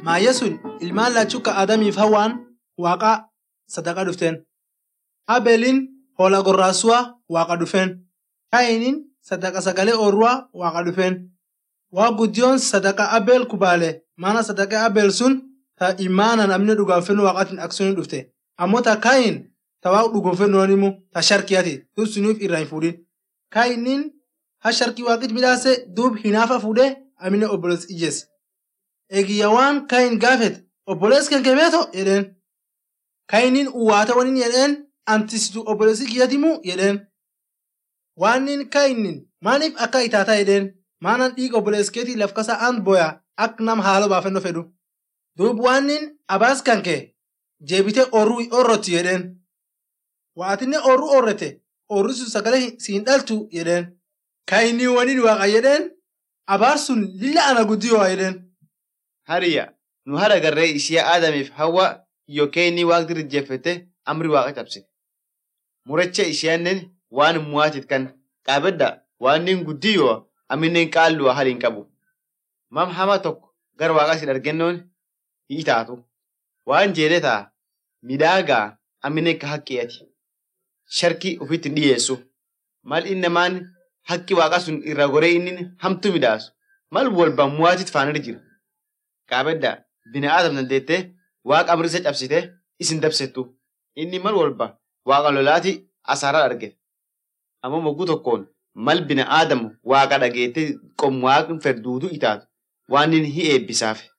ما يسون ilmaan lachuka adamiif hawaan waaqa sadaqa dhufteen abelin hola gorraasuwa waaqa dhufeen kainin sadaqa sagalee orruwa waaqa dhufeen waa guddiyoon sadaqa abel kubaale maana sadaqa abel sun ta imaanan amne dhugaanfennu waaqatin aksunin dhufte ammoo ta kayin ta waaq dhugoonfennoonimu ta sharkiyati dub sunuuf irraa hin fuudhin kayinin ha sharkii waaqit midhaase duub hinaafa fuudhe amine obbolees ijjees eegiyawaan kayin gaafet obbolees kan kebeeto jedheen kayinin uwaata wanin jedheen antisitu obboleessi kiyyatimu jedheen waanin kayinin maaniif akka itaata jedheen maanan dhiiga obbolees keetii lafkasa aan boya ak nam haalo baafenno fedhu duub waanin abaas kan kee jeebite orruu orrotti jedheen waatinne orruu orrete orruu sun sagalee siin dhaltu jedheen kayinin wanin waaqa jedheen abaar sun lilla ana guddiyoo jedheen hariya nu hara garree ishee aadamiif hawa yookiin waaqti rijjeeffate amri waaqa cabse muracha isheennen waan muwaatit kan qaabedda waanin guddiyoo aminen qaalluwa haliin qabu mam hama tokko gar waaqa sin argennoon hiitaatu waan jeedetaa midhaagaa aminen ka haqqiyati sharki ufitti dhiyeessu mal innamaan haqqi waaqa sun irra goree innin hamtu midhaasu mal walba muwaatit faanir jira qaabedda bina aadam dandeettee waaqa amrisa cabsite isin dabsettu inni mal walba waaqa lolaati asaaraa argete ammoo mogguu tokkoon mal bina aadam waaqa dhageette qom waaqin ferduutu itaatu waan inni hi eebbisaaf.